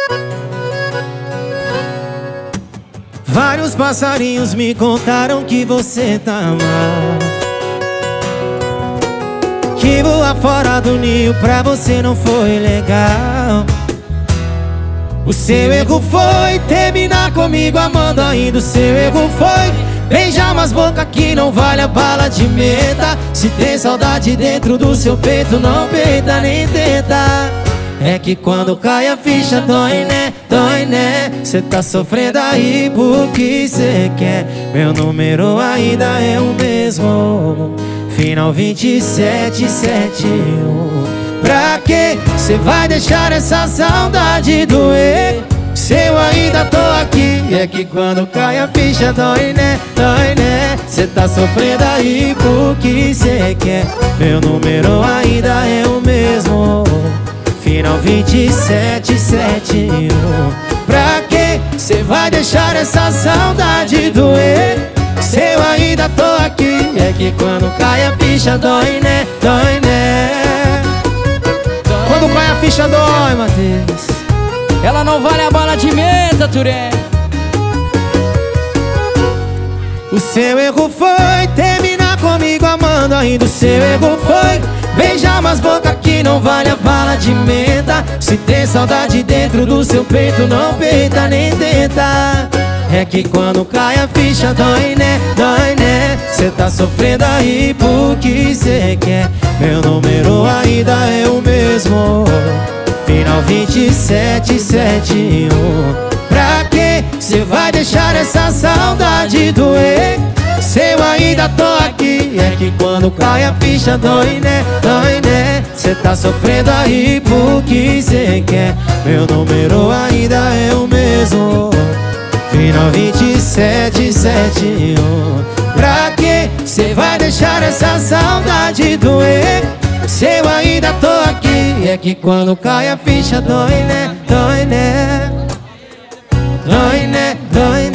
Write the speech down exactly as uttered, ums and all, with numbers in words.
Vários passarinhos me contaram que você tá mal, que voar fora do ninho pra você não foi legal. O seu erro foi terminar comigo amando ainda. O seu erro foi beijar umas bocas que não vale a bala de meta. Se tem saudade dentro do seu peito, não peita nem tenta. É que quando cai a ficha dói, né, dói, né. Cê tá sofrendo aí porque cê quer. Meu número ainda é o mesmo, final vinte e sete setenta e um. Pra que cê vai deixar essa saudade doer se eu ainda tô aqui? É que quando cai a ficha dói, né, dói, né. Cê tá sofrendo aí porque cê quer. Meu número ainda é o mesmo, final vinte e sete setenta e um. Pra que cê vai deixar essa saudade doer se eu ainda tô aqui? É que quando cai a ficha dói, né, dói, né. Quando cai a ficha dói, Matheus. Ela não vale a bala de meta, Turé. O seu erro foi terminar comigo amando ainda. O seu erro foi beijar umas bocas que não vale a bala de menta. Se tem saudade dentro do seu peito, não peita nem tenta. É que quando cai a ficha dói, né, dói, né. Cê tá sofrendo aí porque cê quer. Meu número ainda é o mesmo, final vinte e sete setenta e um. Pra que cê vai deixar essa saudade doer se eu ainda tô aqui? É que quando cai a ficha dói, né, dói, né. Cê tá sofrendo aí porque cê quer. Meu número ainda é o mesmo, final vinte e sete setenta e um. Pra que cê vai deixar essa saudade doer se eu ainda tô aqui? É que quando cai a ficha dói, né, dói, né. Dói, né, dói,